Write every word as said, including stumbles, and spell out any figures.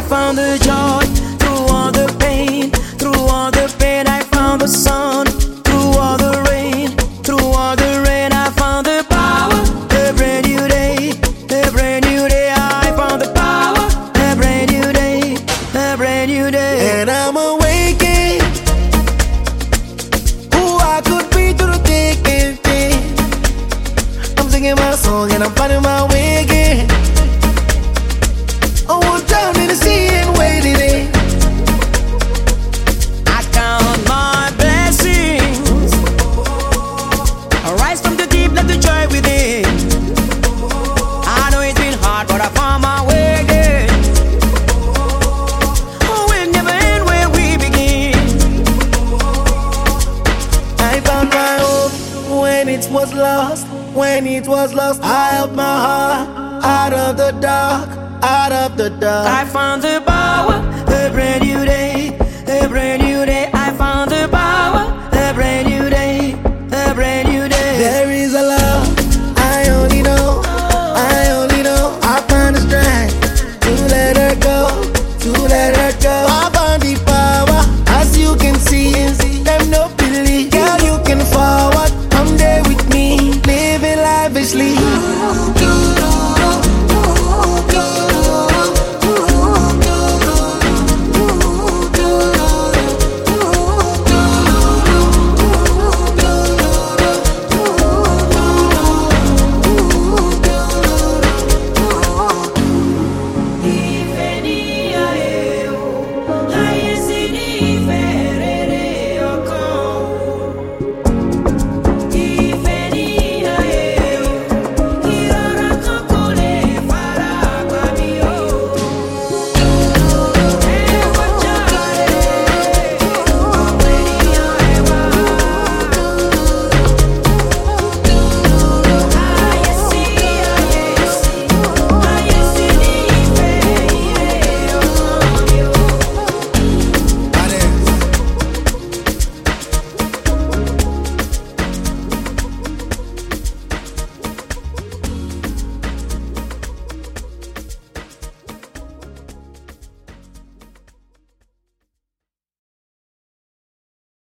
found the joy through all the pain. Through all the pain, I found the sun. Through all the rain, through all the rain, I found the power. A brand new day, a brand new day. I found the power. A brand new day, a brand new day. And I'm awakened. Who I could be through the thick and thin. I'm singing my song and I'm finding my way again. I was down in the sea and wading in. I count my blessings. I rise from the deep, let the joy within. I know it's been hard, but I found my way again. Oh, we'll never end where we begin. I found my hope when it was lost. When it was lost, I helped my heart out of the dark, out of the dark. I found the power, the brand